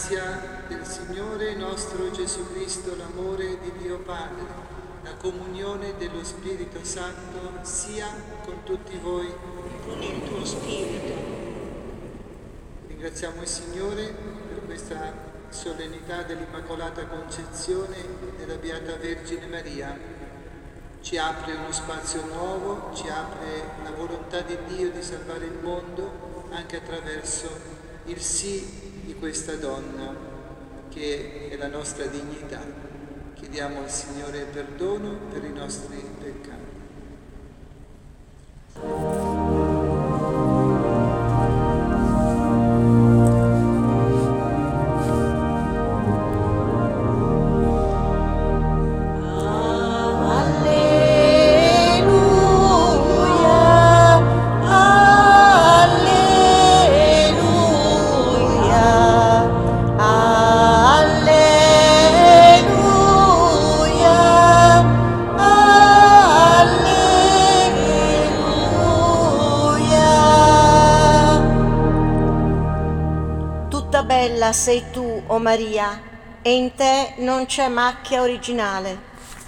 grazia del Signore nostro Gesù Cristo, l'amore di Dio Padre, la comunione dello Spirito Santo sia con tutti voi. Con il tuo spirito. Ringraziamo il Signore per questa solennità dell'Immacolata Concezione della Beata Vergine Maria. Ci apre uno spazio nuovo, ci apre la volontà di Dio di salvare il mondo anche attraverso il sì di questa donna, che è la nostra dignità. Chiediamo al Signore perdono per i nostri peccati. Bella sei tu, o Maria, e in te non c'è macchia originale.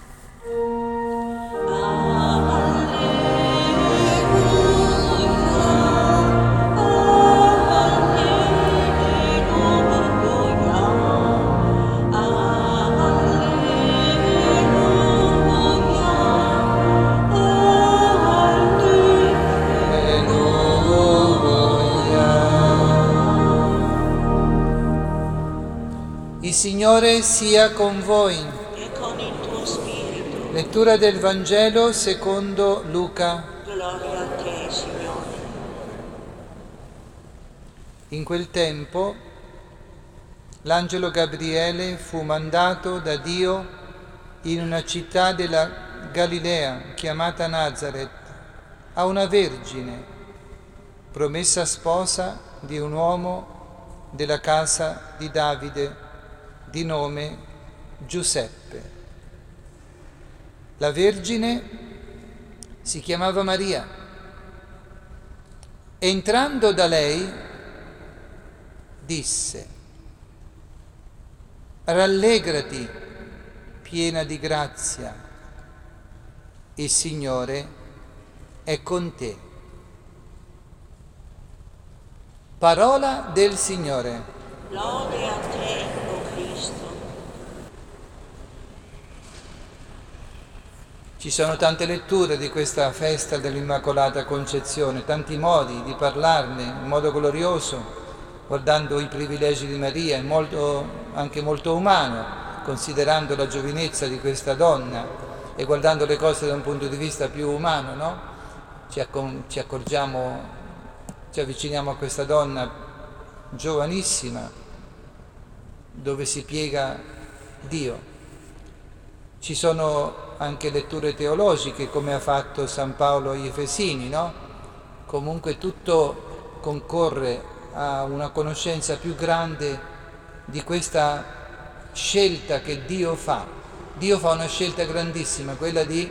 Il Signore sia con voi. E con il tuo spirito. Lettura del Vangelo secondo Luca. Gloria a te, Signore. In quel tempo l'angelo Gabriele fu mandato da Dio in una città della Galilea chiamata Nazaret a una vergine, promessa sposa di un uomo della casa di Davide, di nome Giuseppe. La Vergine si chiamava Maria. Entrando da lei, disse: rallegrati, piena di grazia, il Signore è con te. Parola del Signore. Lode a te, o Cristo. Ci sono tante letture di questa festa dell'Immacolata Concezione, tanti modi di parlarne in modo glorioso, guardando i privilegi di Maria, in modo anche molto umano, considerando la giovinezza di questa donna e guardando le cose da un punto di vista più umano, no? Ci accorgiamo, ci avviciniamo a questa donna giovanissima, dove si piega Dio. Ci sono anche letture teologiche, come ha fatto San Paolo agli Efesini, no? Comunque tutto concorre a una conoscenza più grande di questa scelta che Dio fa. Dio fa una scelta grandissima, quella di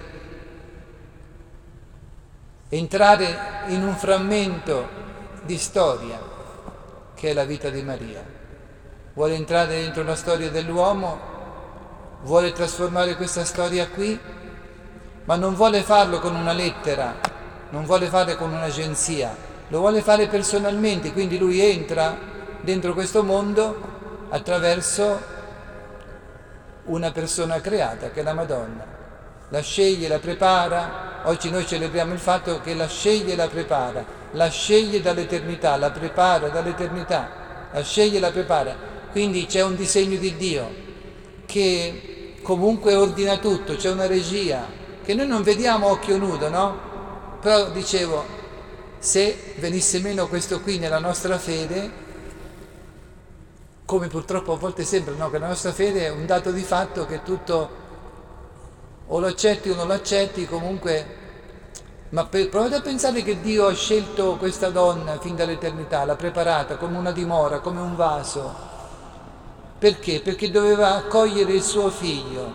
entrare in un frammento di storia che è la vita di Maria. Vuole entrare dentro la storia dell'uomo, vuole trasformare questa storia qui, ma non vuole farlo con una lettera, non vuole farlo con un'agenzia, lo vuole fare personalmente, quindi lui entra dentro questo mondo attraverso una persona creata, che è la Madonna. La sceglie, la prepara. Oggi noi celebriamo il fatto che la sceglie e la prepara, la sceglie dall'eternità, la prepara dall'eternità, la sceglie e la prepara. Quindi c'è un disegno di Dio che comunque ordina tutto, c'è una regia che noi non vediamo a occhio nudo, no? Però dicevo, se venisse meno questo qui nella nostra fede, come purtroppo a volte sembra, no? Che la nostra fede è un dato di fatto che tutto o lo accetti o non lo accetti, comunque. Ma provate a pensare che Dio ha scelto questa donna fin dall'eternità, l'ha preparata come una dimora, come un vaso. Perché? Perché doveva accogliere il suo figlio.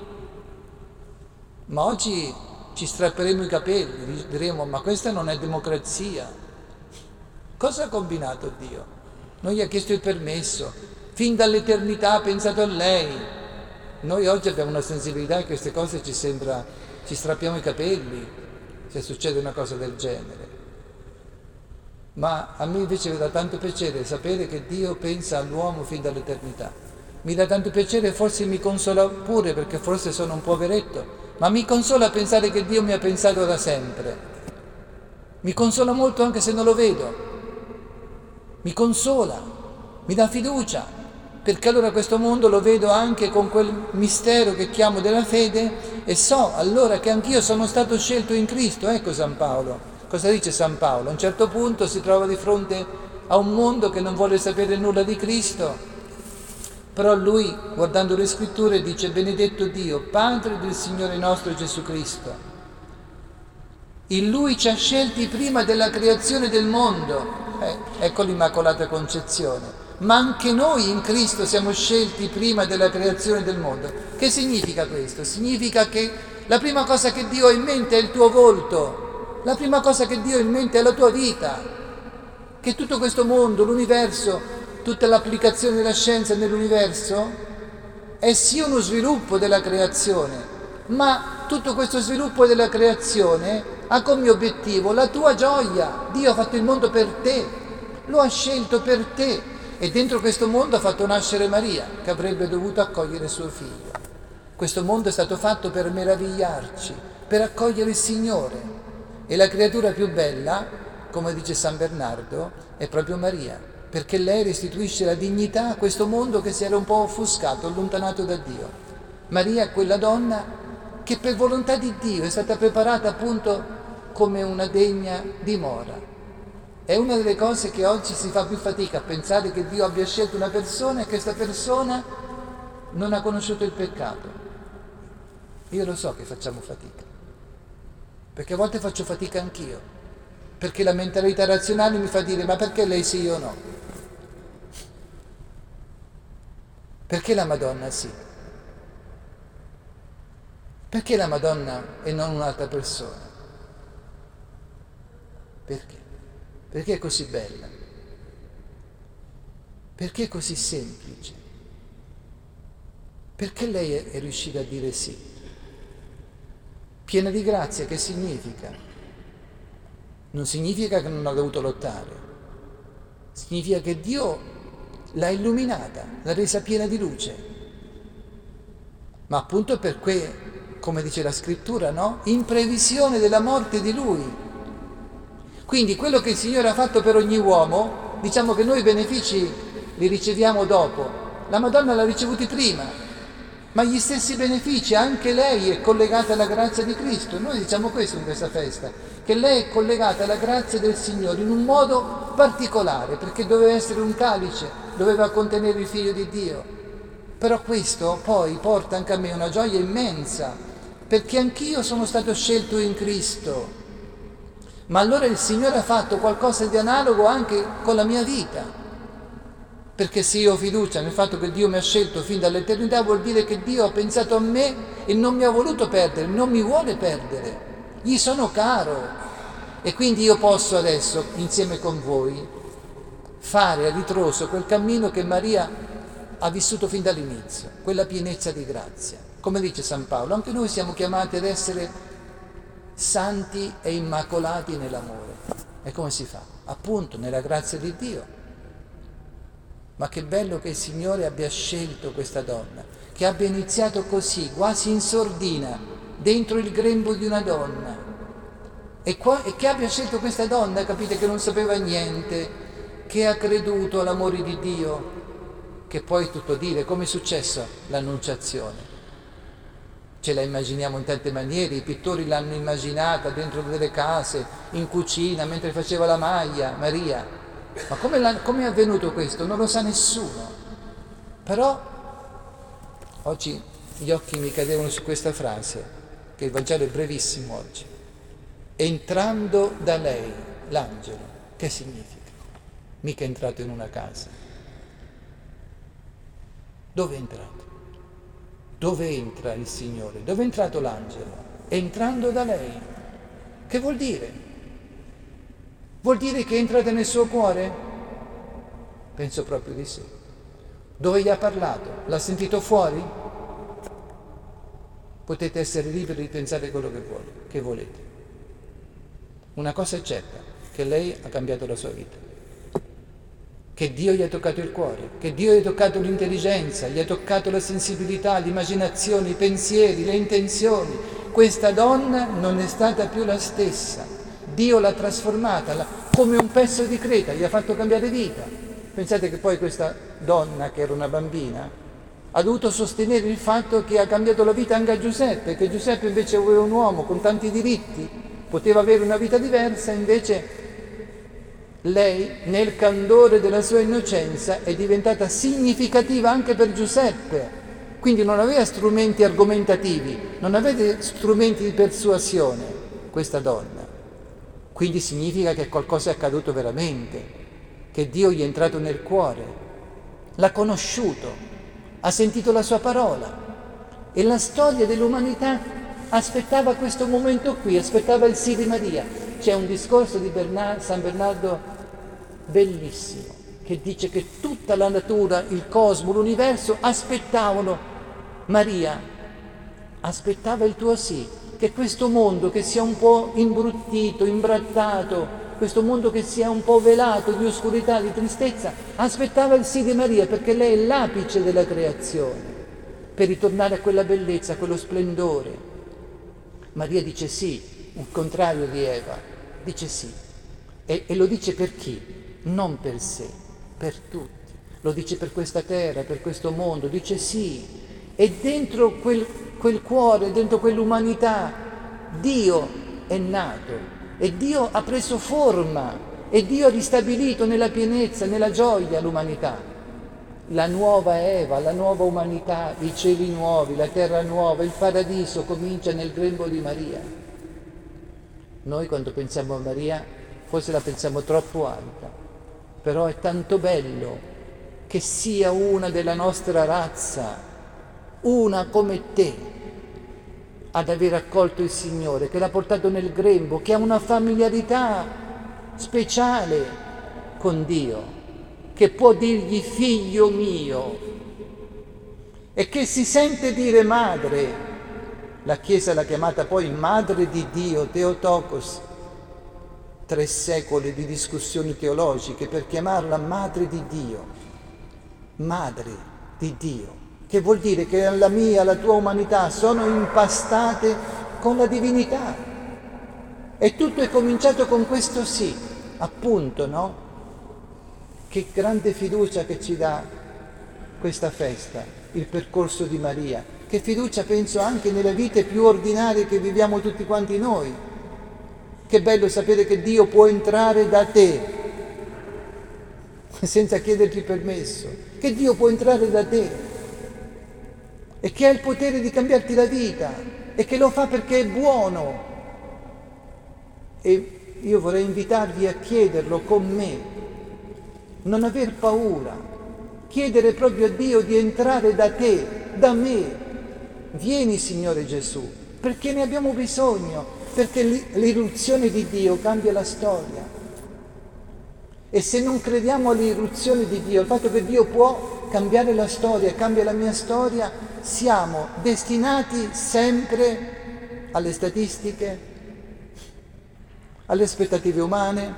Ma oggi ci strapperemo i capelli, diremo: ma questa non è democrazia. Cosa ha combinato Dio? Non gli ha chiesto il permesso, fin dall'eternità ha pensato a lei. Noi oggi abbiamo una sensibilità che queste cose ci strappiamo i capelli se succede una cosa del genere. Ma a me invece dà tanto piacere sapere che Dio pensa all'uomo fin dall'eternità. Mi dà tanto piacere, forse mi consola pure perché forse sono un poveretto, ma mi consola pensare che Dio mi ha pensato da sempre. Mi consola molto anche se non lo vedo. Mi consola, mi dà fiducia, perché allora questo mondo lo vedo anche con quel mistero che chiamo della fede e so allora che anch'io sono stato scelto in Cristo. Ecco San Paolo. Cosa dice San Paolo? A un certo punto si trova di fronte a un mondo che non vuole sapere nulla di Cristo, però lui, guardando le scritture, dice: benedetto Dio, Padre del Signore nostro Gesù Cristo. In Lui ci ha scelti prima della creazione del mondo. Ecco l'Immacolata Concezione. Ma anche noi in Cristo siamo scelti prima della creazione del mondo. Che significa questo? Significa che la prima cosa che Dio ha in mente è il tuo volto. La prima cosa che Dio ha in mente è la tua vita, che tutto questo mondo, l'universo, tutta l'applicazione della scienza nell'universo è sì uno sviluppo della creazione, ma tutto questo sviluppo della creazione ha come obiettivo la tua gioia. Dio ha fatto il mondo per te, lo ha scelto per te e dentro questo mondo ha fatto nascere Maria, che avrebbe dovuto accogliere suo figlio. Questo mondo è stato fatto per meravigliarci, per accogliere il Signore. E la creatura più bella, come dice San Bernardo, è proprio Maria, perché lei restituisce la dignità a questo mondo che si era un po' offuscato, allontanato da Dio. Maria è quella donna che per volontà di Dio è stata preparata appunto come una degna dimora. È una delle cose che oggi si fa più fatica a pensare, che Dio abbia scelto una persona e che questa persona non ha conosciuto il peccato. Io lo so che facciamo fatica. Perché a volte faccio fatica anch'io, perché la mentalità razionale mi fa dire: ma perché lei sì, io no? Perché la Madonna sì? Perché la Madonna e non un'altra persona? Perché? Perché è così bella? Perché è così semplice? Perché lei è riuscita a dire sì? Piena di grazia, che significa? Non significa che non ha dovuto lottare, significa che Dio l'ha illuminata, l'ha resa piena di luce. Ma appunto perché, come dice la scrittura, no? In previsione della morte di Lui. Quindi quello che il Signore ha fatto per ogni uomo, diciamo che noi i benefici li riceviamo dopo. La Madonna l'ha ricevuti prima. Ma gli stessi benefici, anche lei è collegata alla grazia di Cristo. Noi diciamo questo in questa festa, che lei è collegata alla grazia del Signore in un modo particolare, perché doveva essere un calice, doveva contenere il Figlio di Dio. Però questo poi porta anche a me una gioia immensa, perché anch'io sono stato scelto in Cristo. Ma allora il Signore ha fatto qualcosa di analogo anche con la mia vita. Perché se io ho fiducia nel fatto che Dio mi ha scelto fin dall'eternità, vuol dire che Dio ha pensato a me e non mi ha voluto perdere, non mi vuole perdere. Gli sono caro. E quindi io posso adesso, insieme con voi, fare a ritroso quel cammino che Maria ha vissuto fin dall'inizio, quella pienezza di grazia. Come dice San Paolo, anche noi siamo chiamati ad essere santi e immacolati nell'amore. E come si fa? Appunto nella grazia di Dio. Ma che bello che il Signore abbia scelto questa donna, che abbia iniziato così, quasi in sordina, dentro il grembo di una donna. E che abbia scelto questa donna, capite, che non sapeva niente, che ha creduto all'amore di Dio, che poi tutto dire, come è successo l'Annunciazione? Ce la immaginiamo in tante maniere, i pittori l'hanno immaginata dentro delle case, in cucina, mentre faceva la maglia, Maria. Ma come è avvenuto questo? Non lo sa nessuno. Però oggi gli occhi mi cadevano su questa frase, che il Vangelo è brevissimo oggi. Entrando da lei, l'angelo, che significa? Mica è entrato in una casa. Dove è entrato? Dove entra il Signore? Dove è entrato l'angelo? Entrando da lei. Che vuol dire? Vuol dire che è entrata nel suo cuore? Penso proprio di sì. Dove gli ha parlato? L'ha sentito fuori? Potete essere liberi di pensare quello che volete. Una cosa è certa, che lei ha cambiato la sua vita, che Dio gli ha toccato il cuore, che Dio gli ha toccato l'intelligenza, gli ha toccato la sensibilità, l'immaginazione, i pensieri, le intenzioni. Questa donna non è stata più la stessa. Dio l'ha trasformata come un pezzo di creta, gli ha fatto cambiare vita. Pensate che poi questa donna, che era una bambina, ha dovuto sostenere il fatto che ha cambiato la vita anche a Giuseppe, che Giuseppe invece aveva un uomo con tanti diritti, poteva avere una vita diversa, invece lei, nel candore della sua innocenza, è diventata significativa anche per Giuseppe. Quindi non aveva strumenti argomentativi, non aveva strumenti di persuasione, questa donna. Quindi significa che qualcosa è accaduto veramente, che Dio gli è entrato nel cuore, l'ha conosciuto, ha sentito la sua parola e la storia dell'umanità aspettava questo momento qui, aspettava il sì di Maria. C'è un discorso di San Bernardo bellissimo che dice che tutta la natura, il cosmo, l'universo aspettavano Maria, aspettava il tuo sì, che questo mondo che sia un po' imbruttito, imbrattato, questo mondo che sia un po' velato di oscurità, di tristezza, aspettava il sì di Maria, perché lei è l'apice della creazione, per ritornare a quella bellezza, a quello splendore. Maria dice sì, il contrario di Eva, dice sì. E lo dice per chi? Non per sé, per tutti. Lo dice per questa terra, per questo mondo, dice sì. E dentro quel cuore, dentro quell'umanità, Dio è nato. E Dio ha preso forma e Dio ha ristabilito nella pienezza, nella gioia l'umanità. La nuova Eva, la nuova umanità, i cieli nuovi, la terra nuova, il paradiso comincia nel grembo di Maria. Noi quando pensiamo a Maria forse la pensiamo troppo alta, però è tanto bello che sia una della nostra razza, una come te, ad aver accolto il Signore, che l'ha portato nel grembo, che ha una familiarità speciale con Dio, che può dirgli figlio mio e che si sente dire madre. La Chiesa l'ha chiamata poi madre di Dio, Theotokos. 3 secoli di discussioni teologiche per chiamarla madre di Dio, madre di Dio. Che vuol dire che la mia, la tua umanità sono impastate con la divinità. E tutto è cominciato con questo sì, appunto, no? Che grande fiducia che ci dà questa festa, il percorso di Maria. Che fiducia penso anche nelle vite più ordinarie che viviamo tutti quanti noi. Che bello sapere che Dio può entrare da te, senza chiederti permesso. Che Dio può entrare da te. E che ha il potere di cambiarti la vita e che lo fa perché è buono. E io vorrei invitarvi a chiederlo con me, non aver paura, chiedere proprio a Dio di entrare da te, da me. Vieni Signore Gesù, perché ne abbiamo bisogno, perché l'irruzione di Dio cambia la storia. E se non crediamo all'irruzione di Dio, al fatto che Dio può cambiare la storia, cambia la mia storia, siamo destinati sempre alle statistiche, alle aspettative umane,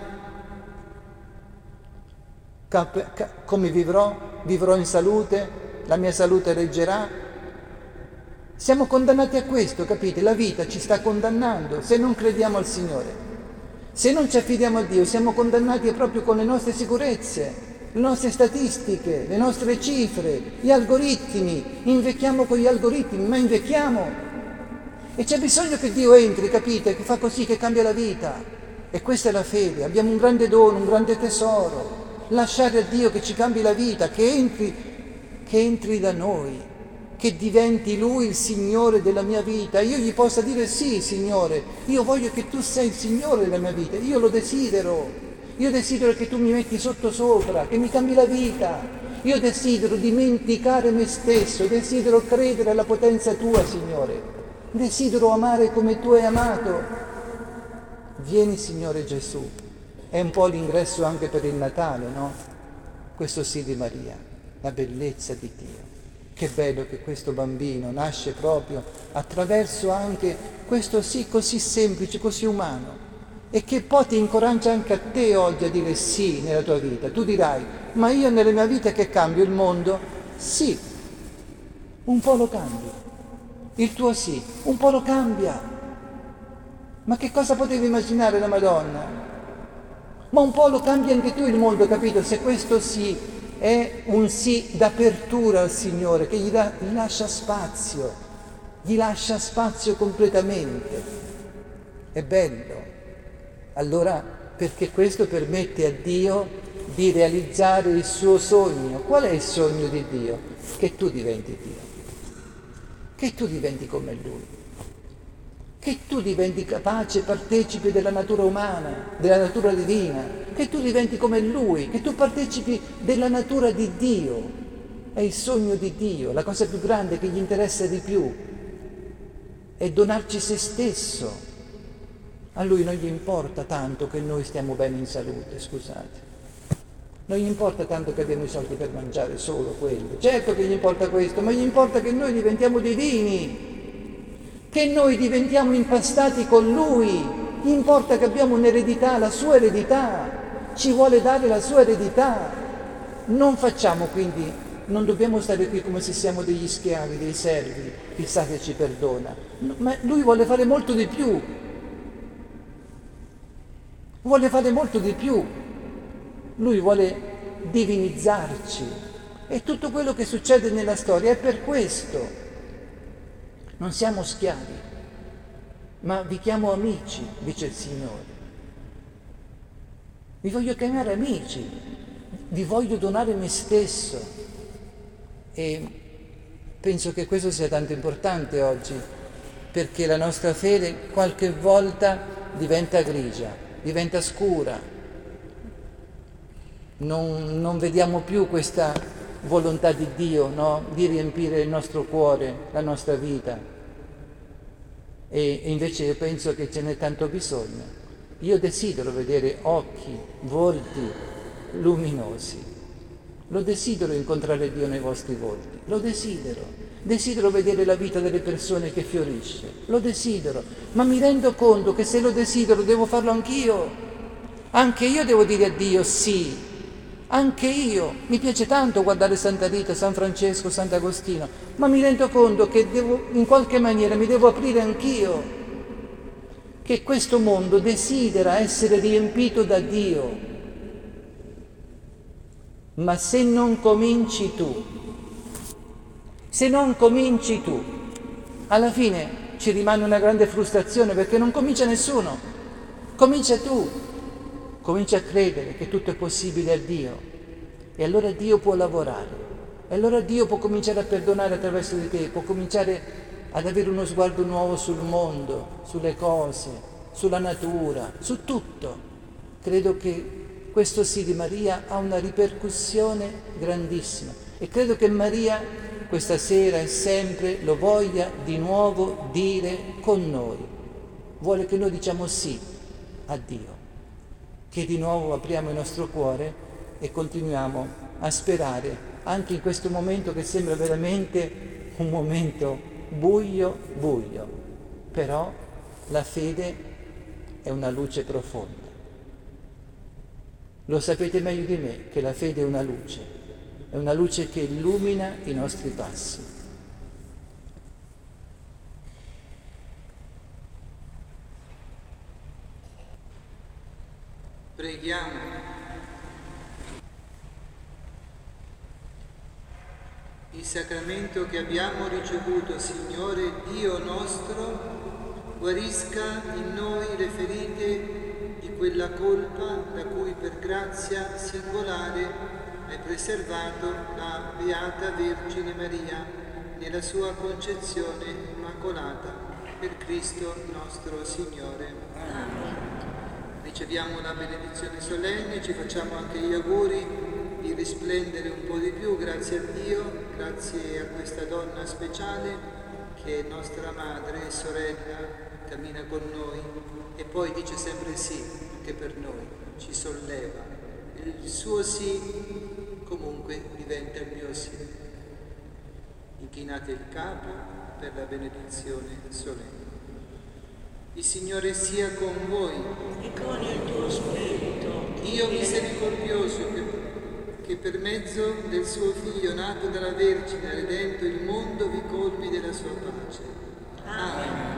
come vivrò in salute, la mia salute reggerà. Siamo condannati a questo, capite? La vita ci sta condannando se non crediamo al Signore. Se non ci affidiamo a Dio, siamo condannati proprio con le nostre sicurezze, le nostre statistiche, le nostre cifre, gli algoritmi. Invecchiamo con gli algoritmi, ma invecchiamo. E c'è bisogno che Dio entri, capite? Che fa così, che cambia la vita. E questa è la fede. Abbiamo un grande dono, un grande tesoro. Lasciare a Dio che ci cambi la vita, che entri da noi, che diventi Lui il Signore della mia vita. Io gli possa dire sì, Signore, io voglio che tu sei il Signore della mia vita, io lo desidero. Io desidero che tu mi metti sopra, che mi cambi la vita. Io desidero dimenticare me stesso, desidero credere alla potenza tua, Signore. Desidero amare come tu hai amato. Vieni, Signore Gesù. È un po' l'ingresso anche per il Natale, no? Questo sì di Maria. la bellezza di Dio. Che bello che questo bambino nasce proprio attraverso anche questo sì così semplice, così umano, e che poi ti incoraggia anche a te oggi a dire sì nella tua vita. Tu dirai, ma io nella mia vita che cambio il mondo? Sì, un po' lo cambi. Il tuo sì, un po' lo cambia. Ma che cosa potevi immaginare la Madonna? Ma un po' lo cambi anche tu il mondo, capito? Se questo sì è un sì d'apertura al Signore, che gli lascia spazio completamente. È bello. Allora, perché questo permette a Dio di realizzare il suo sogno. Qual è il sogno di Dio? Che tu diventi Dio, che tu diventi come Lui, che tu diventi capace, partecipe della natura umana, della natura divina, che tu diventi come Lui, che tu partecipi della natura di Dio. È il sogno di Dio, la cosa più grande che gli interessa di più è donarci se stesso. A Lui non gli importa tanto che noi stiamo bene in salute, scusate. Non gli importa tanto che abbiamo i soldi per mangiare solo quello. Certo che gli importa questo, ma gli importa che noi diventiamo divini, che noi diventiamo impastati con Lui. Gli importa che abbiamo un'eredità, la sua eredità. Ci vuole dare la sua eredità. Non facciamo quindi, non dobbiamo stare qui come se siamo degli schiavi, dei servi, chissà che ci perdona. Ma Lui vuole fare molto di più. Vuole fare molto di più. Lui vuole divinizzarci. E tutto quello che succede nella storia è per questo. Non siamo schiavi, ma vi chiamo amici, dice il Signore. Vi voglio chiamare amici, vi voglio donare me stesso. E penso che questo sia tanto importante oggi, perché la nostra fede qualche volta diventa grigia, diventa scura. Non vediamo più questa volontà di Dio, no? Di riempire il nostro cuore, la nostra vita. E invece io penso che ce n'è tanto bisogno. Io desidero vedere occhi, volti luminosi. Lo desidero incontrare Dio nei vostri volti. Lo desidero. Desidero vedere la vita delle persone che fiorisce. Lo desidero. Ma mi rendo conto che se lo desidero devo farlo anch'io. Anche io devo dire a Dio sì. Anche io, mi piace tanto guardare Santa Rita, San Francesco, Sant'Agostino, ma mi rendo conto che in qualche maniera mi devo aprire anch'io, che questo mondo desidera essere riempito da Dio. Ma se non cominci tu, alla fine ci rimane una grande frustrazione perché non comincia nessuno, comincia tu. Comincia a credere che tutto è possibile a Dio e allora Dio può lavorare, e allora Dio può cominciare a perdonare attraverso di te, può cominciare ad avere uno sguardo nuovo sul mondo, sulle cose, sulla natura, su tutto. Credo che questo sì di Maria ha una ripercussione grandissima e credo che Maria questa sera e sempre lo voglia di nuovo dire con noi. Vuole che noi diciamo sì a Dio, che di nuovo apriamo il nostro cuore e continuiamo a sperare anche in questo momento che sembra veramente un momento buio, però la fede è una luce profonda. Lo sapete meglio di me che la fede è una luce che illumina i nostri passi. Preghiamo. Il sacramento che abbiamo ricevuto, Signore Dio nostro, guarisca in noi le ferite di quella colpa da cui per grazia singolare hai preservato la Beata Vergine Maria nella sua concezione immacolata, per Cristo nostro Signore. Amen. Riceviamo la benedizione solenne, ci facciamo anche gli auguri di risplendere un po' di più, grazie a Dio, grazie a questa donna speciale che è nostra madre e sorella, cammina con noi e poi dice sempre sì anche per noi, ci solleva. Il suo sì comunque diventa il mio sì. Inchinate il capo per la benedizione solenne. Il Signore sia con voi e con il tuo spirito. Dio misericordioso che per mezzo del suo Figlio nato dalla Vergine ha redento il mondo vi colmi della sua pace. Amen.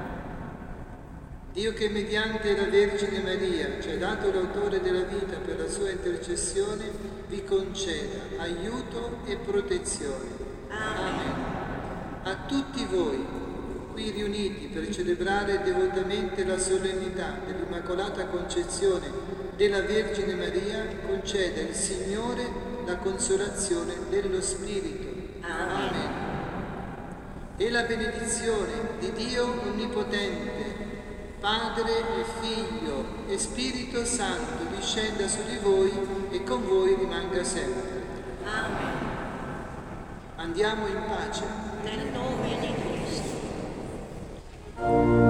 Dio che mediante la Vergine Maria ci ha dato l'autore della vita per la sua intercessione vi conceda aiuto e protezione. Amen. A tutti voi qui riuniti per celebrare devotamente la solennità dell'Immacolata Concezione della Vergine Maria, conceda il Signore la consolazione dello Spirito. Amen. E la benedizione di Dio Onnipotente, Padre e Figlio e Spirito Santo, discenda su di voi e con voi rimanga sempre. Amen. Andiamo in pace. Nel nome di Cristo.